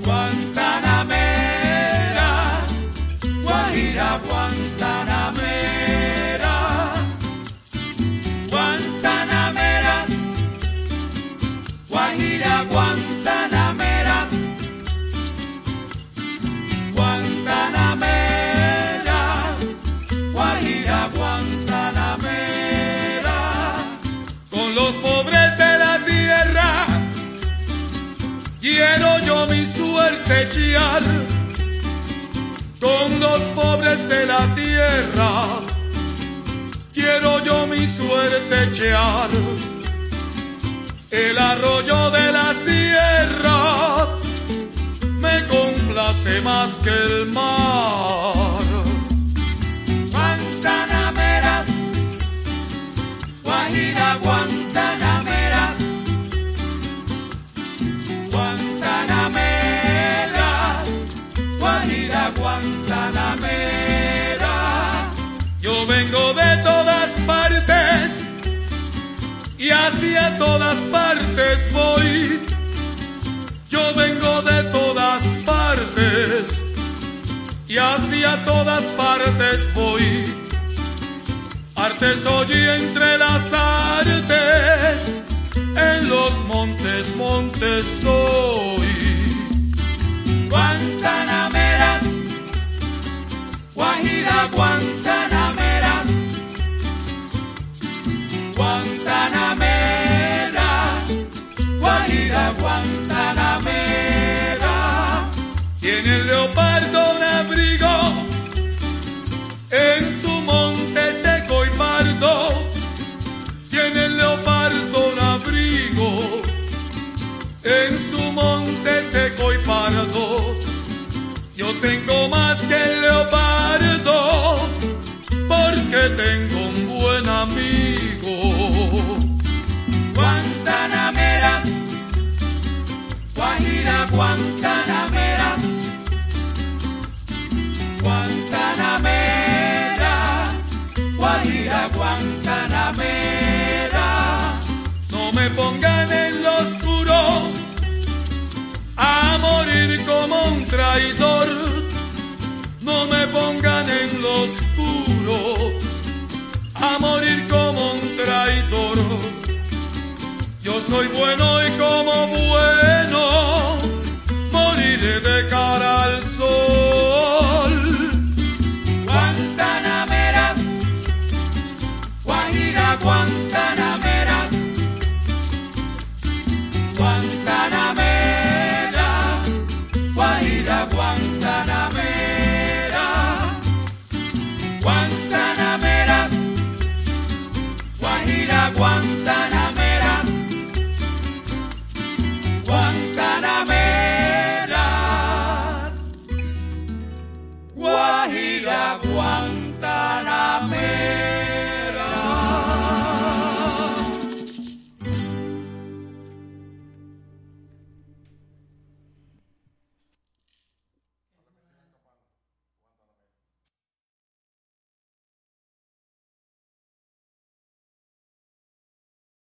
Guantanamera, Guajira Guantanamera, Guantanamera, Guajira Guantanamera, Guantanamera, Guajira Guantanamera. Con los pobres de la tierra quiero yo mi suerte echar, con los pobres de la tierra quiero yo mi suerte echar. El arroyo de la sierra me complace más que el mar. Guantanamera, Guajira Guantanamera, Guantanamera, Guajira Guantanamera. Yo vengo de todas partes y hacia todas partes voy. Yo vengo de todas partes y hacia todas partes voy. Artes soy entre las artes, en los montes, montes soy. Guantanamera, Guajira Guantanamera, Guantanamera, Guajira Guantanamera. Tiene el leopardo un abrigo en su monte seco y pardo. Tiene el leopardo un abrigo en su monte seco y pardo. Yo tengo más que el leopardo porque tengo un buen amigo. Guantanamera, Guajira Guantanamera, Guantanamera, Guajira Guantanamera. No me pongan en lo oscuro a morir como un traidor. No me pongan en lo oscuro a morir como un traidor. Yo soy bueno y como bueno moriré de cara al sol. Guantanamera, Guajira Guantanamera, Guantanamera, Guajira Guantanamera, Guantanamera, Guajira Guantanamera, Guantanamera, Guajira Guantanamera.